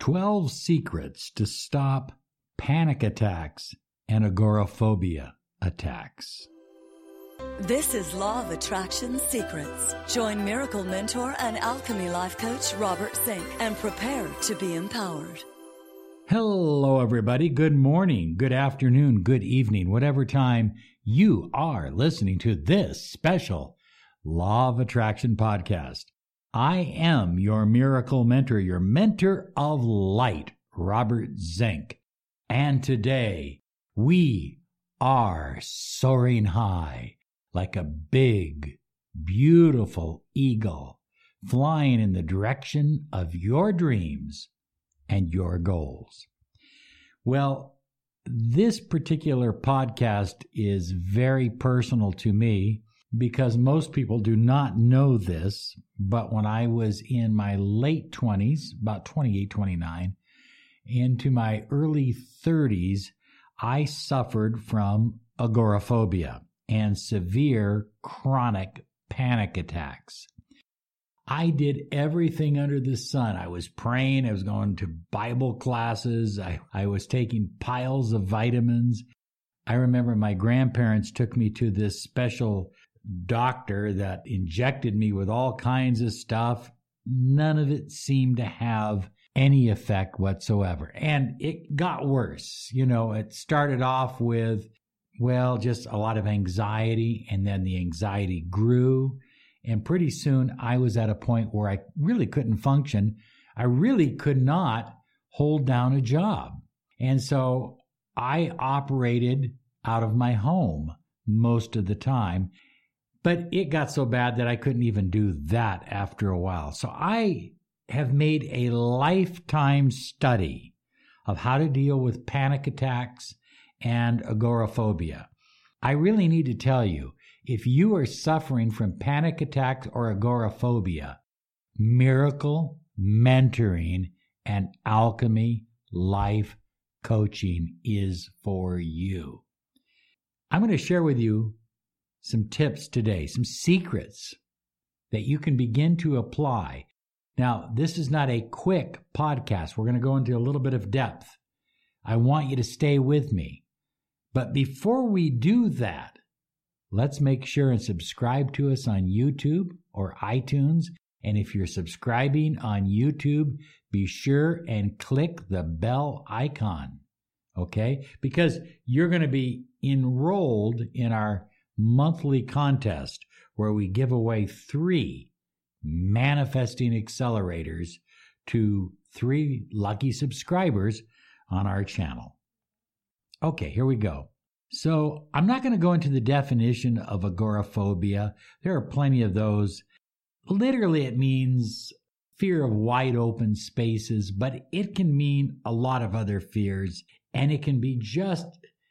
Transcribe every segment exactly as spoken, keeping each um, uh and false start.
twelve Secrets to Stop Panic Attacks and Agoraphobia Attacks. This is Law of Attraction Secrets. Join Miracle Mentor and Alchemy Life Coach Robert Zink and prepare to be empowered. Hello, everybody. Good morning, good afternoon, good evening, whatever time you are listening to this special Law of Attraction podcast. I am your miracle mentor, your mentor of light, Robert Zink. And today we are soaring high like a big, beautiful eagle flying in the direction of your dreams and your goals. Well, this particular podcast is very personal to me because most people do not know this, but when I was in my late twenties, about twenty-eight, twenty-nine, into my early thirties, I suffered from agoraphobia and severe chronic panic attacks. I did everything under the sun. I was praying. I was going to Bible classes. I, I was taking piles of vitamins. I remember my grandparents took me to this special doctor that injected me with all kinds of stuff. None of it seemed to have any effect whatsoever. And it got worse. You know, it started off with, well, just a lot of anxiety, and then the anxiety grew. And pretty soon I was at a point where I really couldn't function. I really could not hold down a job. And so I operated out of my home most of the time. But it got so bad that I couldn't even do that after a while. So I have made a lifetime study of how to deal with panic attacks and agoraphobia. I really need to tell you, if you are suffering from panic attacks or agoraphobia, Miracle Mentoring and Alchemy Life Coaching is for you. I'm going to share with you some tips today, some secrets that you can begin to apply. Now, this is not a quick podcast. We're going to go into a little bit of depth. I want you to stay with me. But before we do that, let's make sure and subscribe to us on YouTube or iTunes. And if you're subscribing on YouTube, be sure and click the bell icon, okay? Because you're going to be enrolled in our monthly contest where we give away three manifesting accelerators to three lucky subscribers on our channel. Okay, here we go. So I'm not going to go into the definition of agoraphobia. There are plenty of those. Literally, it means fear of wide open spaces, but it can mean a lot of other fears, and it can be just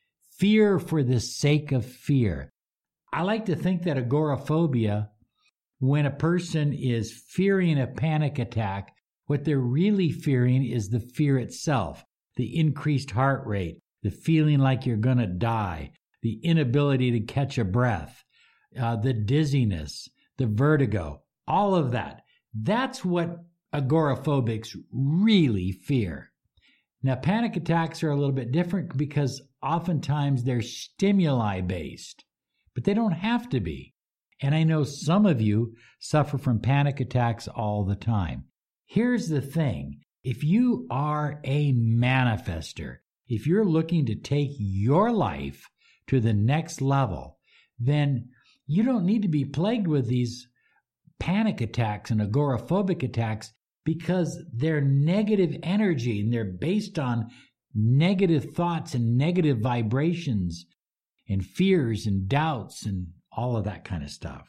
fear for the sake of fear. I like to think that agoraphobia, when a person is fearing a panic attack, what they're really fearing is the fear itself, the increased heart rate, the feeling like you're going to die, the inability to catch a breath, uh, the dizziness, the vertigo, all of that. That's what agoraphobics really fear. Now, panic attacks are a little bit different because oftentimes they're stimuli-based. But they don't have to be. And I know some of you suffer from panic attacks all the time. Here's the thing. If you are a manifester, if you're looking to take your life to the next level, then you don't need to be plagued with these panic attacks and agoraphobic attacks because they're negative energy and they're based on negative thoughts and negative vibrations and fears and doubts and all of that kind of stuff.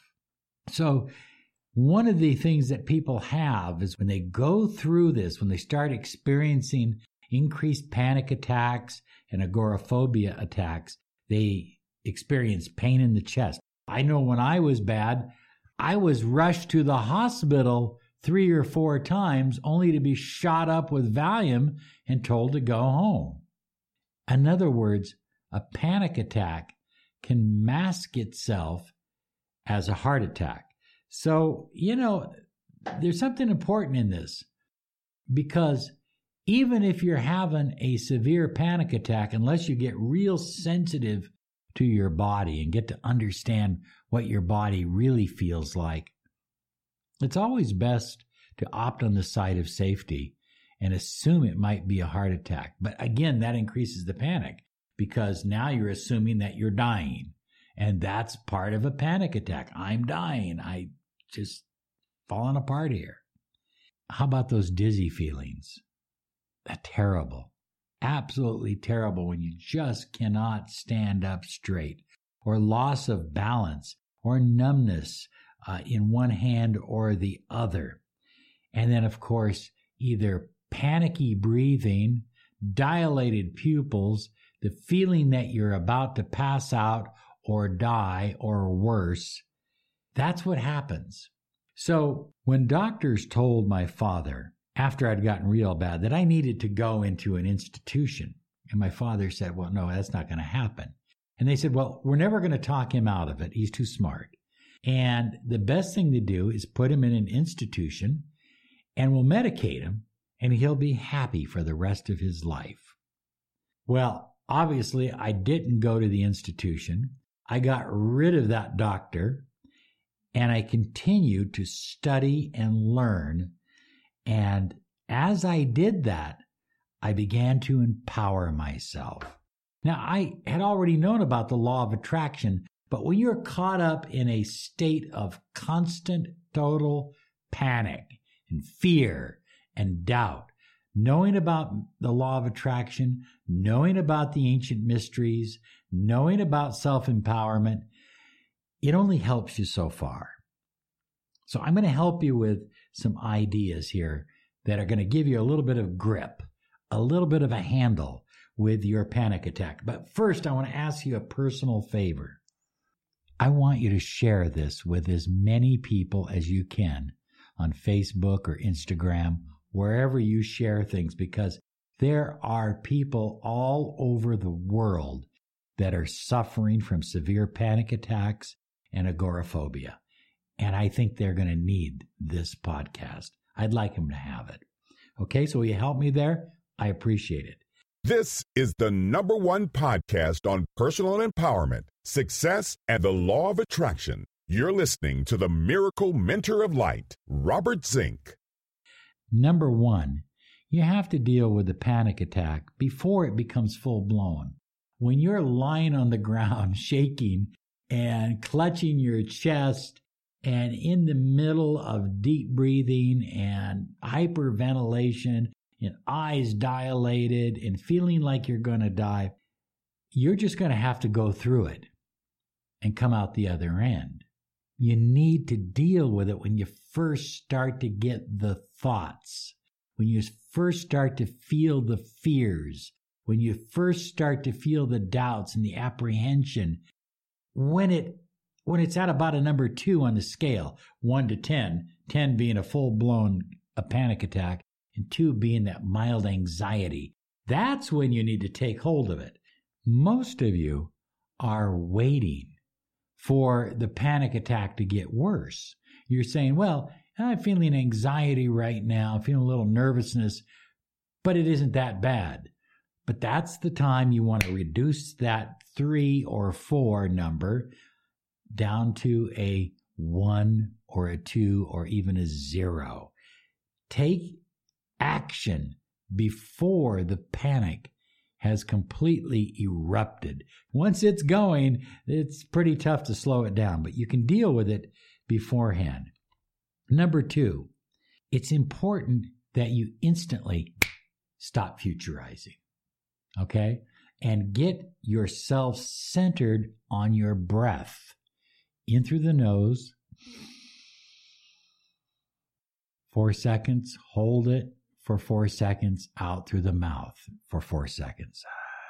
So one of the things that people have is when they go through this, when they start experiencing increased panic attacks and agoraphobia attacks, they experience pain in the chest. I know when I was bad, I was rushed to the hospital three or four times only to be shot up with Valium and told to go home. In other words, a panic attack can mask itself as a heart attack. So, you know, there's something important in this because even if you're having a severe panic attack, unless you get real sensitive to your body and get to understand what your body really feels like, it's always best to opt on the side of safety and assume it might be a heart attack. But again, that increases the panic because now you're assuming that you're dying. And that's part of a panic attack. I'm dying. I just falling apart here. How about those dizzy feelings? That's terrible. Absolutely terrible when you just cannot stand up straight, or loss of balance, or numbness uh, in one hand or the other. And then, of course, either panicky breathing, dilated pupils, the feeling that you're about to pass out or die or worse. That's what happens. So when doctors told my father, after I'd gotten real bad, that I needed to go into an institution, and my father said, well, no, that's not going to happen. And they said, well, we're never going to talk him out of it. He's too smart. And the best thing to do is put him in an institution and we'll medicate him and he'll be happy for the rest of his life. Well, obviously, I didn't go to the institution. I got rid of that doctor and I continued to study and learn. And as I did that, I began to empower myself. Now, I had already known about the law of attraction, but when you're caught up in a state of constant, total panic and fear and doubt, knowing about the law of attraction, knowing about the ancient mysteries, knowing about self-empowerment, it only helps you so far. So I'm going to help you with some ideas here that are going to give you a little bit of grip, a little bit of a handle with your panic attack. But first, I want to ask you a personal favor. I want you to share this with as many people as you can on Facebook or Instagram, wherever you share things, because there are people all over the world that are suffering from severe panic attacks and agoraphobia. And I think they're going to need this podcast. I'd like them to have it. Okay, so will you help me there? I appreciate it. This is the number one podcast on personal empowerment, success, and the law of attraction. You're listening to the Miracle Mentor of Light, Robert Zink. Number one, you have to deal with the panic attack before it becomes full-blown. When you're lying on the ground, shaking and clutching your chest and in the middle of deep breathing and hyperventilation and eyes dilated and feeling like you're going to die, you're just going to have to go through it and come out the other end. You need to deal with it when you first start to get the thoughts, when you first start to feel the fears, when you first start to feel the doubts and the apprehension. When it when it's at about a number two on the scale, one to ten, ten being a full-blown a panic attack, and two being that mild anxiety, that's when you need to take hold of it. Most of you are waiting for the panic attack to get worse. You're saying, well, I'm feeling anxiety right now, I'm feeling a little nervousness, but it isn't that bad. But that's the time you want to reduce that three or four number down to a one or a two or even a zero. Take action before the panic has completely erupted. Once it's going, it's pretty tough to slow it down, but you can deal with it beforehand. Number two, it's important that you instantly stop futurizing, okay? And get yourself centered on your breath. In through the nose, four seconds, hold it for four seconds, out through the mouth for four seconds.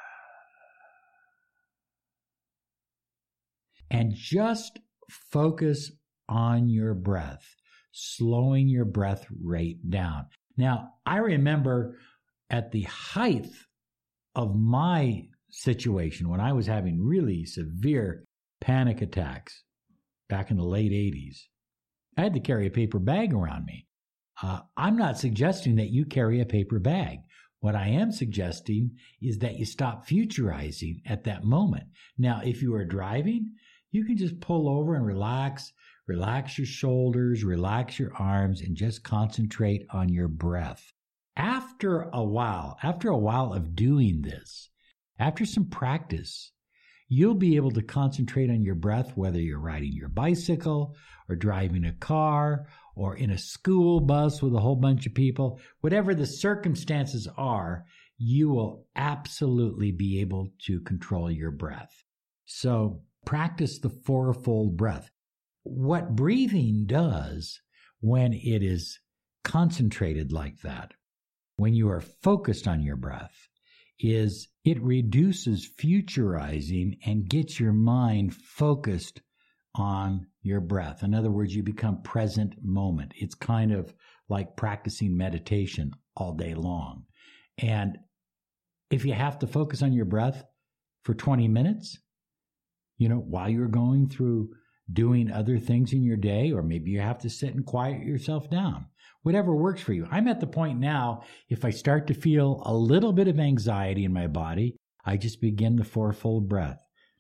And just focus on your breath, slowing your breath rate down. Now, I remember at the height of my situation, when I was having really severe panic attacks back in the late eighties, I had to carry a paper bag around me. Uh, I'm not suggesting that you carry a paper bag. What I am suggesting is that you stop futurizing at that moment. Now, if you are driving, you can just pull over and relax, relax your shoulders, relax your arms, and just concentrate on your breath. After a while, after a while of doing this, after some practice, you'll be able to concentrate on your breath, whether you're riding your bicycle or driving a car or in a school bus with a whole bunch of people. Whatever the circumstances are, you will absolutely be able to control your breath. So practice the fourfold breath. What breathing does when it is concentrated like that, when you are focused on your breath, is it reduces futurizing and gets your mind focused on your breath. In other words, you become present moment. It's kind of like practicing meditation all day long. And if you have to focus on your breath for twenty minutes, you know, while you're going through doing other things in your day, or maybe you have to sit and quiet yourself down, whatever works for you. I'm at the point now, if I start to feel a little bit of anxiety in my body, I just begin the fourfold breath.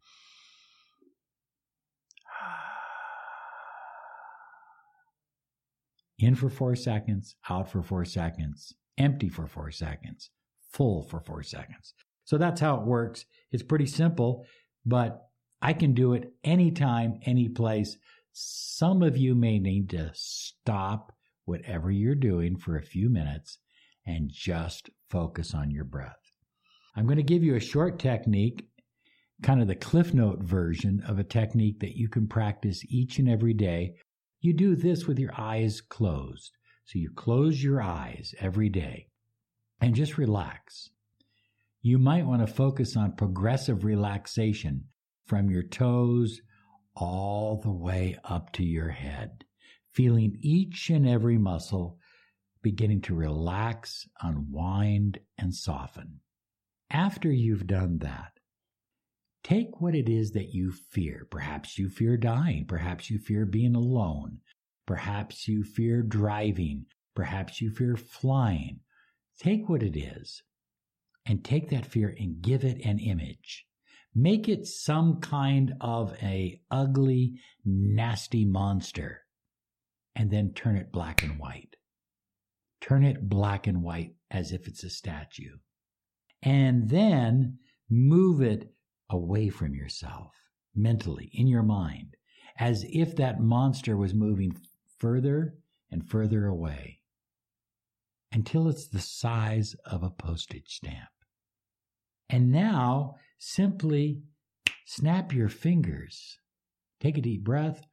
In for four seconds, out for four seconds, empty for four seconds, full for four seconds. So that's how it works. It's pretty simple, but I can do it anytime, any place. Some of you may need to stop whatever you're doing for a few minutes and just focus on your breath. I'm going to give you a short technique, kind of the Cliff Note version of a technique that you can practice each and every day. You do this with your eyes closed. So you close your eyes every day and just relax. You might want to focus on progressive relaxation from your toes all the way up to your head, feeling each and every muscle beginning to relax, unwind, and soften. After you've done that, take what it is that you fear. Perhaps you fear dying. Perhaps you fear being alone. Perhaps you fear driving. Perhaps you fear flying. Take what it is and take that fear and give it an image. Make it some kind of a ugly, nasty monster, and then turn it black and white. Turn it black and white as if it's a statue. And then move it away from yourself, mentally, in your mind, as if that monster was moving further and further away until it's the size of a postage stamp. And now, simply snap your fingers, take a deep breath,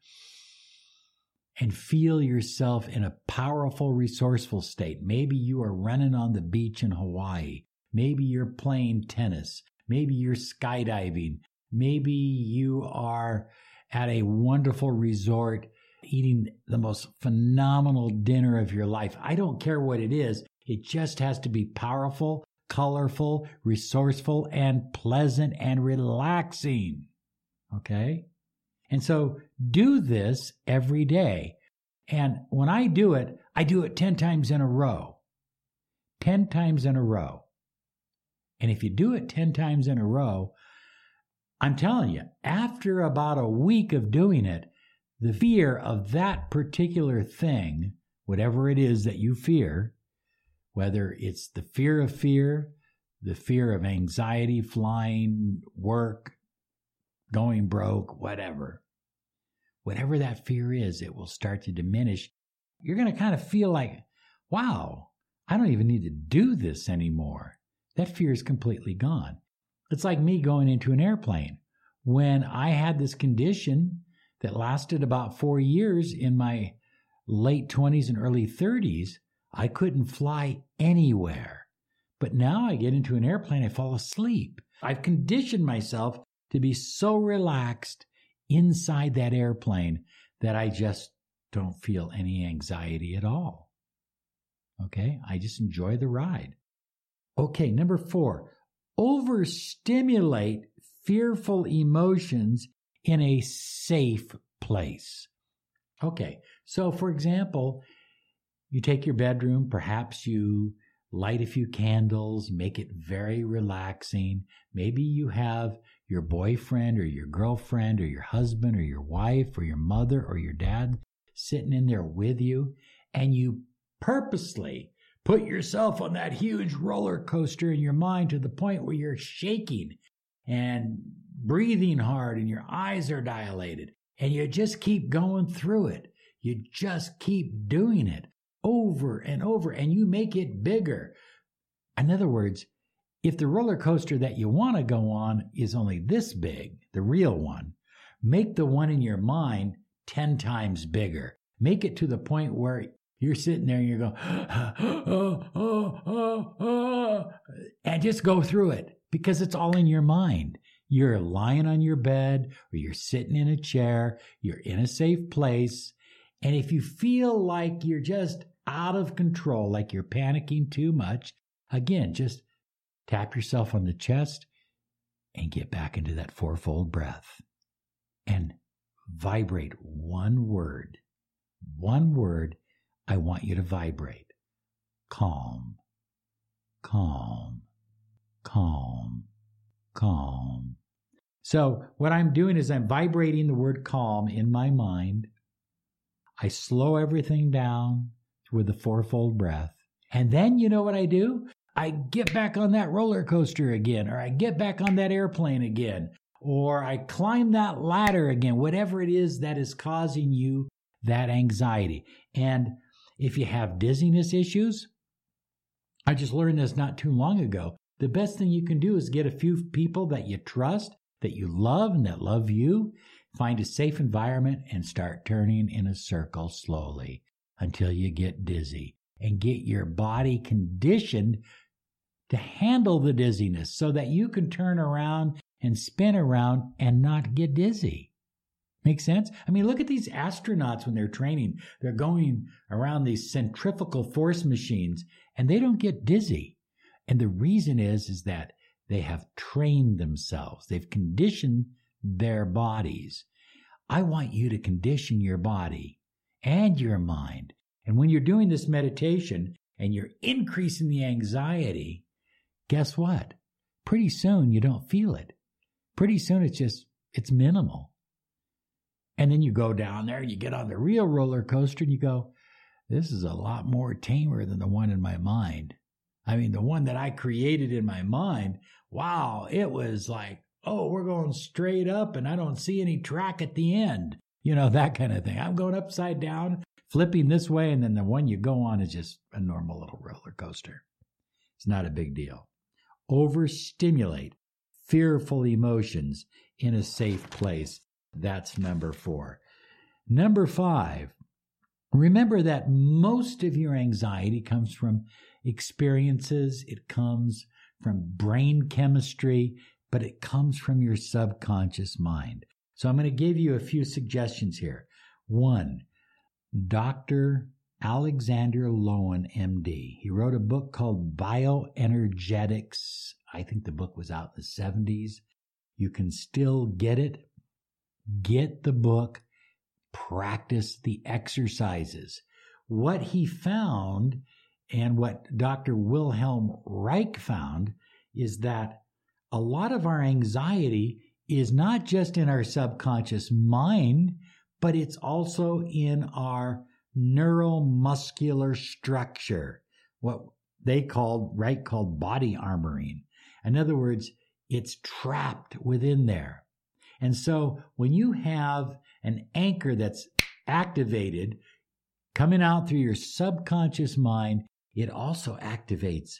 and feel yourself in a powerful, resourceful state. Maybe you are running on the beach in Hawaii. Maybe you're playing tennis. Maybe you're skydiving. Maybe you are at a wonderful resort eating the most phenomenal dinner of your life. I don't care what it is. It just has to be powerful, colorful, resourceful, and pleasant and relaxing. Okay? And so do this every day. And when I do it, I do it ten times in a row. ten times in a row. And if you do it ten times in a row, I'm telling you, after about a week of doing it, the fear of that particular thing, whatever it is that you fear, whether it's the fear of fear, the fear of anxiety, flying, work, going broke, whatever, whatever that fear is, it will start to diminish. You're going to kind of feel like, wow, I don't even need to do this anymore. That fear is completely gone. It's like me going into an airplane. When I had this condition that lasted about four years in my late twenties and early thirties, I couldn't fly anywhere. But now I get into an airplane, I fall asleep. I've conditioned myself to be so relaxed inside that airplane that I just don't feel any anxiety at all. Okay, I just enjoy the ride. Okay, number four, overstimulate fearful emotions in a safe place. Okay, so for example, you take your bedroom, perhaps you light a few candles, make it very relaxing. Maybe you have your boyfriend or your girlfriend or your husband or your wife or your mother or your dad sitting in there with you, and you purposely put yourself on that huge roller coaster in your mind to the point where you're shaking and breathing hard and your eyes are dilated, and you just keep going through it. You just keep doing it over and over, and you make it bigger. In other words, if the roller coaster that you want to go on is only this big, the real one, make the one in your mind ten times bigger. Make it to the point where you're sitting there and you're going, oh, oh, oh, oh, and just go through it, because it's all in your mind. You're lying on your bed or you're sitting in a chair, you're in a safe place. And if you feel like you're just out of control, like you're panicking too much, again, just tap yourself on the chest and get back into that fourfold breath and vibrate one word. One word I want you to vibrate. Calm, calm, calm, calm. So what I'm doing is I'm vibrating the word calm in my mind. I slow everything down with the fourfold breath. And then you know what I do? I get back on that roller coaster again, or I get back on that airplane again, or I climb that ladder again, whatever it is that is causing you that anxiety. And if you have dizziness issues, I just learned this not too long ago. The best thing you can do is get a few people that you trust, that you love, and that love you. Find a safe environment and start turning in a circle slowly until you get dizzy, and get your body conditioned to handle the dizziness so that you can turn around and spin around and not get dizzy. Make sense? I mean, look at these astronauts when they're training. They're going around these centrifugal force machines and they don't get dizzy. And the reason is, is that they have trained themselves. They've conditioned their bodies. I want you to condition your body and your mind. And when you're doing this meditation and you're increasing the anxiety, guess what? Pretty soon you don't feel it. Pretty soon it's just, it's minimal. And then you go down there and you get on the real roller coaster and you go, this is a lot more tamer than the one in my mind. I mean, the one that I created in my mind, wow, it was like, oh, we're going straight up and I don't see any track at the end. You know, that kind of thing. I'm going upside down, flipping this way, and then the one you go on is just a normal little roller coaster. It's not a big deal. Overstimulate fearful emotions in a safe place. That's number four. Number five, remember that most of your anxiety comes from experiences. It comes from brain chemistry, but it comes from your subconscious mind. So I'm going to give you a few suggestions here. One, Doctor Alexander Lowen, M D. He wrote a book called Bioenergetics. I think the book was out in the seventies. You can still get it. Get the book. Practice the exercises. What he found and what Doctor Wilhelm Reich found is that a lot of our anxiety is not just in our subconscious mind, but it's also in our neuromuscular structure, what they called, Reich called body armoring. In other words, it's trapped within there. And so when you have an anchor that's activated coming out through your subconscious mind, it also activates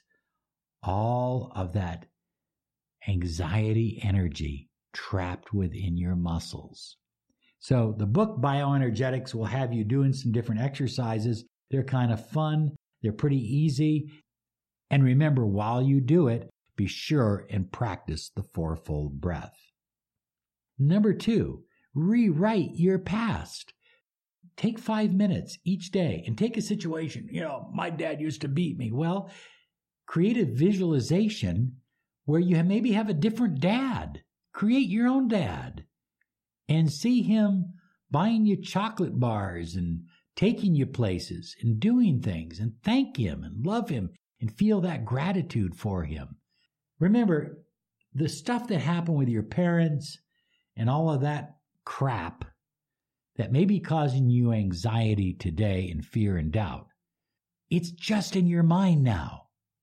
all of that anxiety energy trapped within your muscles. So the book Bioenergetics will have you doing some different exercises. They're kind of fun. They're pretty easy. And remember, while you do it, be sure and practice the fourfold breath. Number two, rewrite your past. Take five minutes each day and take a situation. You know, my dad used to beat me. Well, create a visualization where you maybe have a different dad. Create your own dad and see him buying you chocolate bars and taking you places and doing things, and thank him and love him and feel that gratitude for him. Remember, the stuff that happened with your parents and all of that crap that may be causing you anxiety today and fear and doubt, it's just in your mind now.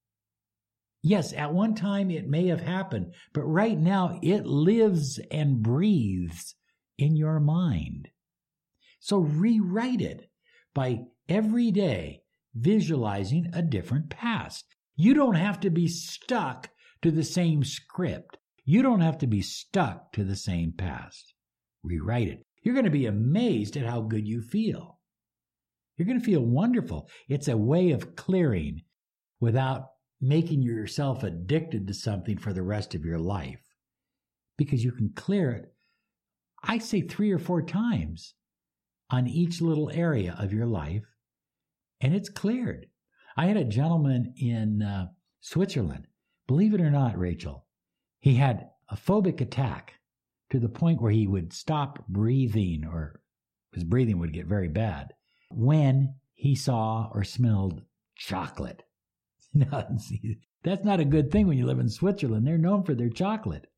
Yes, at one time it may have happened, but right now it lives and breathes in your mind. So rewrite it by every day visualizing a different past. You don't have to be stuck to the same script. You don't have to be stuck to the same past. Rewrite it. You're going to be amazed at how good you feel. You're going to feel wonderful. It's a way of clearing without making yourself addicted to something for the rest of your life, because you can clear it, I say three or four times on each little area of your life, and it's cleared. I had a gentleman in uh, Switzerland, believe it or not, Rachel, he had a phobic attack to the point where he would stop breathing, or his breathing would get very bad, when he saw or smelled chocolate. Now, see, that's not a good thing when you live in Switzerland. They're known for their chocolate.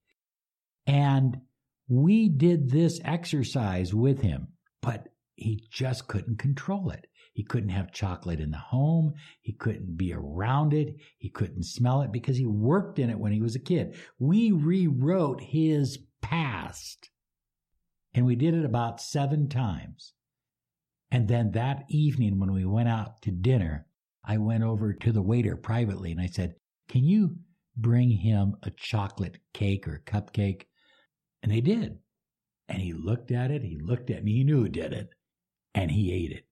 And we did this exercise with him, but he just couldn't control it. He couldn't have chocolate in the home. He couldn't be around it. He couldn't smell it because he worked in it when he was a kid. We rewrote his past, and we did it about seven times. And then that evening when we went out to dinner, I went over to the waiter privately and I said, can you bring him a chocolate cake or cupcake? And they did. And he looked at it. He looked at me. He knew who did it. And he ate it.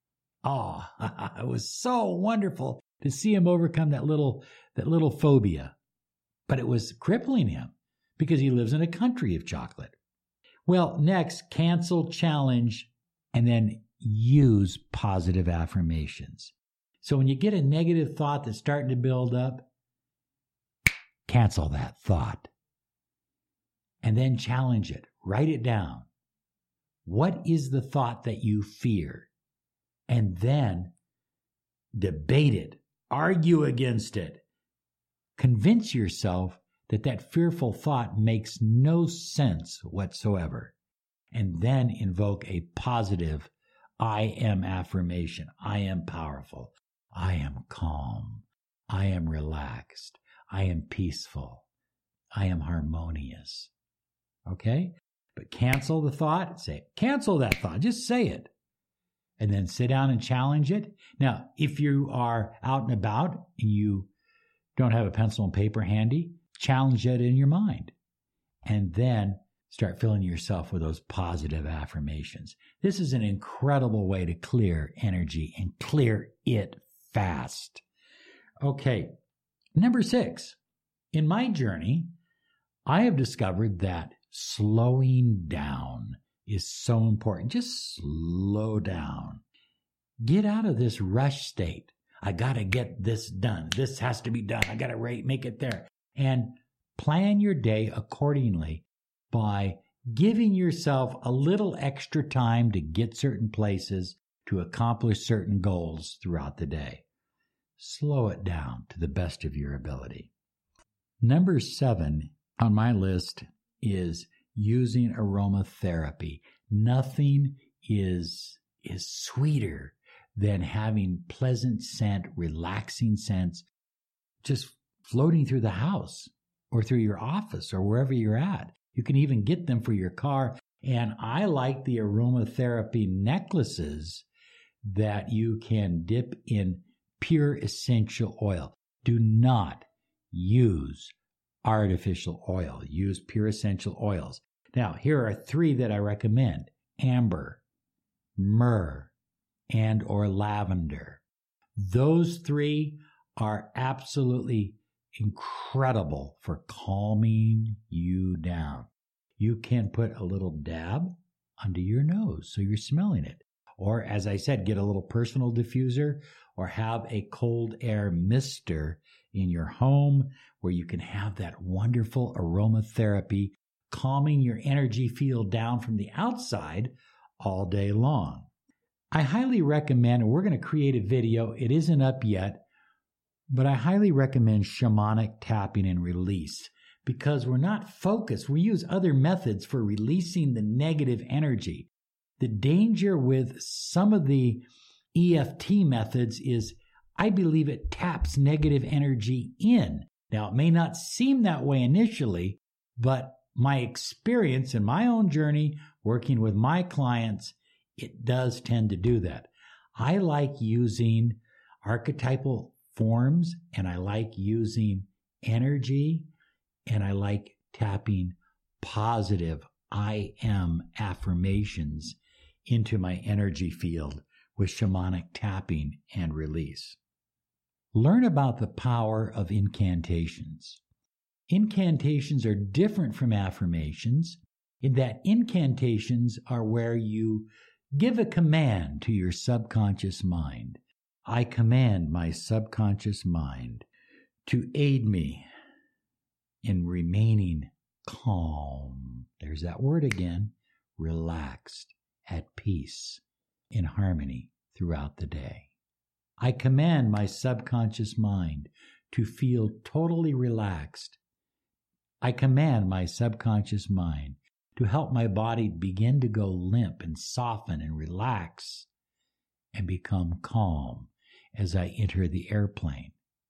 Oh, it was so wonderful to see him overcome that little, that little phobia. But it was crippling him because he lives in a country of chocolate. Well, next, cancel, challenge, and then use positive affirmations. So when you get a negative thought that's starting to build up, cancel that thought. And then challenge it. Write it down. What is the thought that you fear? And then debate it. Argue against it. Convince yourself that that fearful thought makes no sense whatsoever. And then invoke a positive I am affirmation. I am powerful. I am calm. I am relaxed. I am peaceful. I am harmonious. Okay? But cancel the thought. Say, cancel that thought. Just say it. And then sit down and challenge it. Now, if you are out and about and you don't have a pencil and paper handy, challenge it in your mind. And then start filling yourself with those positive affirmations. This is an incredible way to clear energy and clear it fast. Okay, number six. In my journey, I have discovered that slowing down is so important. Just slow down. Get out of this rush state. I got to get this done. This has to be done. I got to make it there. And plan your day accordingly by giving yourself a little extra time to get certain places, to accomplish certain goals throughout the day. Slow it down to the best of your ability. Number seven on my list is using aromatherapy. Nothing is, is sweeter than having pleasant scent, relaxing scents, just floating through the house or through your office or wherever you're at. You can even get them for your car. And I like the aromatherapy necklaces that you can dip in pure essential oil. Do not use artificial oil. Use pure essential oils. Now, here are three that I recommend. Amber, myrrh, and or lavender. Those three are absolutely incredible for calming you down. You can put a little dab under your nose so you're smelling it. Or, as I said, get a little personal diffuser or have a cold air mister in your home where you can have that wonderful aromatherapy calming your energy field down from the outside all day long. I highly recommend, and we're going to create a video, it isn't up yet, But I highly recommend shamanic tapping and release because we're not focused. We use other methods for releasing the negative energy. The danger with some of the E F T methods is I believe it taps negative energy in. Now, it may not seem that way initially, but my experience in my own journey working with my clients, it does tend to do that. I like using archetypal forms, and I like using energy, and I like tapping positive I am affirmations into my energy field with shamanic tapping and release. Learn about the power of incantations. Incantations are different from affirmations in that incantations are where you give a command to your subconscious mind. I command my subconscious mind to aid me in remaining calm. There's that word again, relaxed, at peace, in harmony throughout the day. I command my subconscious mind to feel totally relaxed. I command my subconscious mind to help my body begin to go limp and soften and relax and become calm as I enter the airplane.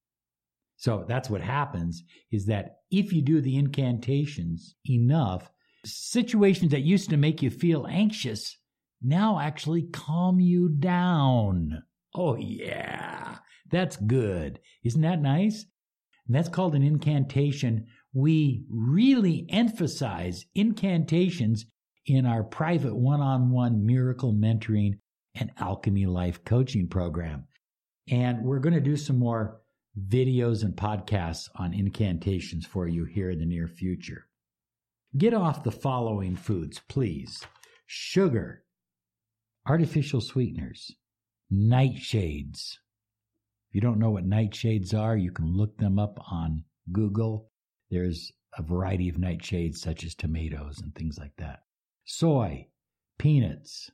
So that's what happens, is that if you do the incantations enough, situations that used to make you feel anxious now actually calm you down. Oh yeah, that's good. Isn't that nice? And that's called an incantation. We really emphasize incantations in our private one-on-one miracle mentoring and alchemy life coaching program. And we're going to do some more videos and podcasts on incantations for you here in the near future. Get off the following foods, please. Sugar, artificial sweeteners, nightshades. If you don't know what nightshades are, you can look them up on Google. There's a variety of nightshades such as tomatoes and things like that. Soy, peanuts,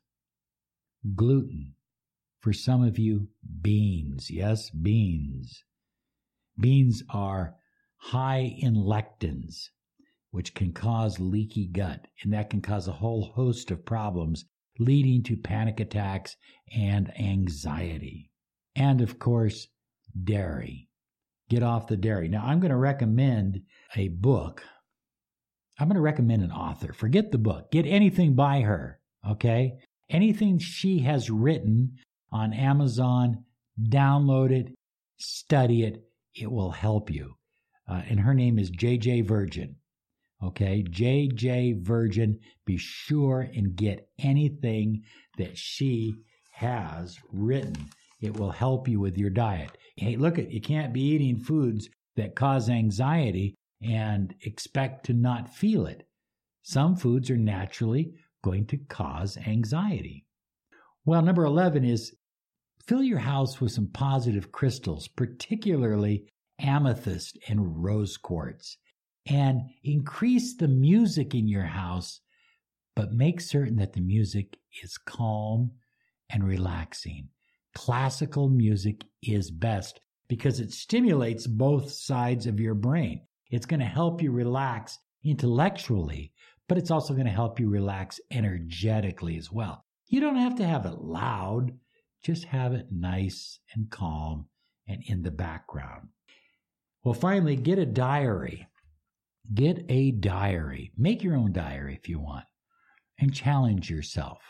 gluten. For some of you, beans. Yes, beans. Beans are high in lectins, which can cause leaky gut, and that can cause a whole host of problems, leading to panic attacks and anxiety. And of course, dairy. Get off the dairy. Now, I'm going to recommend a book. I'm going to recommend an author. Forget the book. Get anything by her, okay? Anything she has written on Amazon, download it, study it. It will help you. Uh, and her name is J J Virgin. Okay, J J Virgin. Be sure and get anything that she has written. It will help you with your diet. Hey, look, at you can't be eating foods that cause anxiety and expect to not feel it. Some foods are naturally going to cause anxiety. Well, number eleven is fill your house with some positive crystals, particularly amethyst and rose quartz, and increase the music in your house, but make certain that the music is calm and relaxing. Classical music is best because it stimulates both sides of your brain. It's going to help you relax intellectually, but it's also going to help you relax energetically as well. You don't have to have it loud. Just have it nice and calm and in the background. Well, finally, get a diary. Get a diary. Make your own diary if you want, and challenge yourself.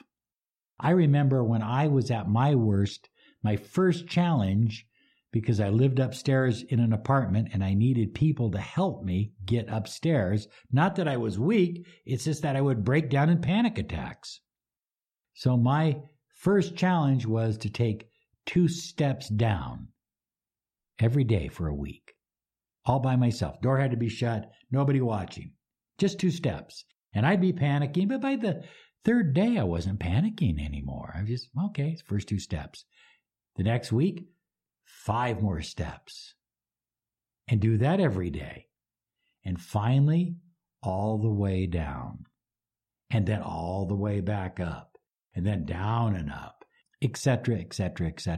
I remember when I was at my worst, my first challenge, because I lived upstairs in an apartment and I needed people to help me get upstairs. Not that I was weak, it's just that I would break down in panic attacks. So my first challenge was to take two steps down every day for a week, all by myself. Door had to be shut, nobody watching, just two steps. And I'd be panicking, but by the third day, I wasn't panicking anymore. I was just, okay, first two steps. The next week, five more steps. And do that every day. And finally, all the way down. And then all the way back up. And then down and up, et cetera, et cetera, et cetera.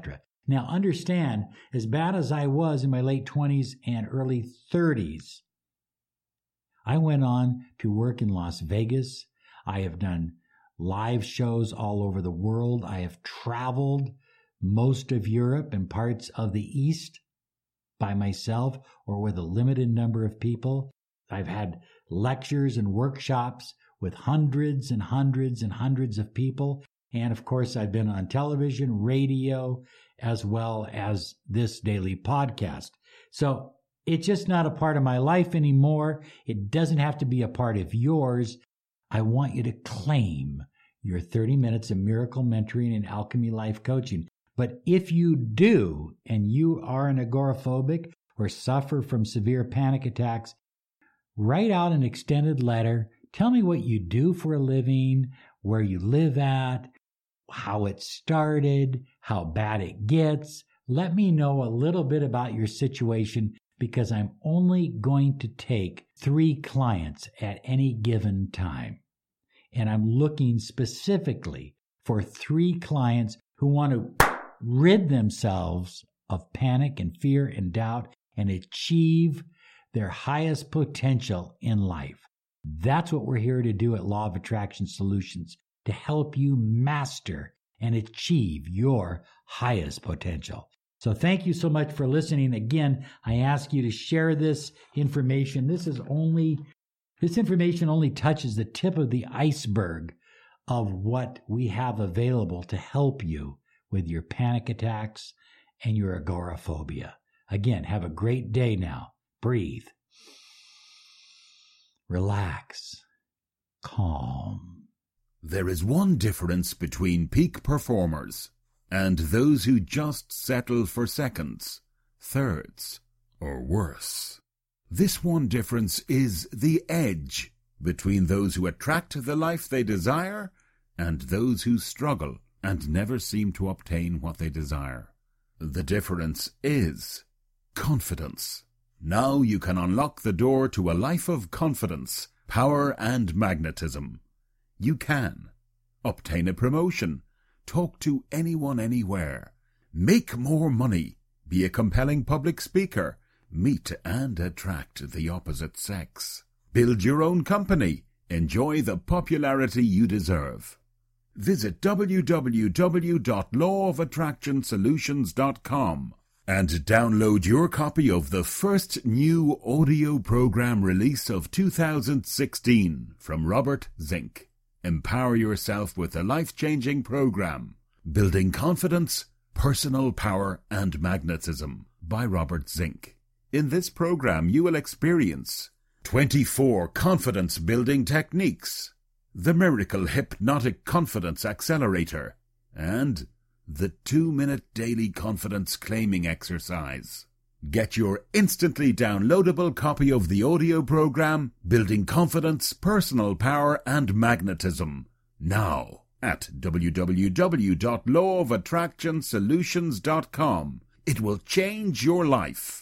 Now understand, as bad as I was in my late twenties and early thirties, I went on to work in Las Vegas. I have done live shows all over the world. I have traveled most of Europe and parts of the East by myself or with a limited number of people. I've had lectures and workshops with hundreds and hundreds and hundreds of people. And of course, I've been on television, radio, as well as this daily podcast. So it's just not a part of my life anymore. It doesn't have to be a part of yours. I want you to claim your thirty minutes of miracle mentoring and alchemy life coaching. But if you do, and you are an agoraphobic or suffer from severe panic attacks, write out an extended letter. Tell me what you do for a living, where you live at, how it started, how bad it gets. Let me know a little bit about your situation, because I'm only going to take three clients at any given time. And I'm looking specifically for three clients who want to rid themselves of panic and fear and doubt and achieve their highest potential in life. That's what we're here to do at Law of Attraction Solutions, to help you master and achieve your highest potential. So thank you so much for listening. Again, I ask you to share this information. This is only, this information only touches the tip of the iceberg of what we have available to help you with your panic attacks and your agoraphobia. Again, have a great day now. Breathe. Relax. Calm. There is one difference between peak performers and those who just settle for seconds, thirds, or worse. This one difference is the edge between those who attract the life they desire and those who struggle and never seem to obtain what they desire. The difference is confidence. Now you can unlock the door to a life of confidence, power, and magnetism. You can obtain a promotion, talk to anyone anywhere, make more money, be a compelling public speaker, meet and attract the opposite sex, build your own company, enjoy the popularity you deserve. Visit w w w dot law of attraction solutions dot com and download your copy of the first new audio program release of two thousand sixteen from Robert Zink. Empower yourself with a life-changing program, Building Confidence, Personal Power, and Magnetism by Robert Zink. In this program, you will experience twenty-four confidence-building techniques, the Miracle Hypnotic Confidence Accelerator, and the two-minute daily confidence claiming exercise. Get your instantly downloadable copy of the audio program, Building Confidence, Personal Power, and Magnetism, now at w w w dot law of attraction solutions dot com. It will change your life.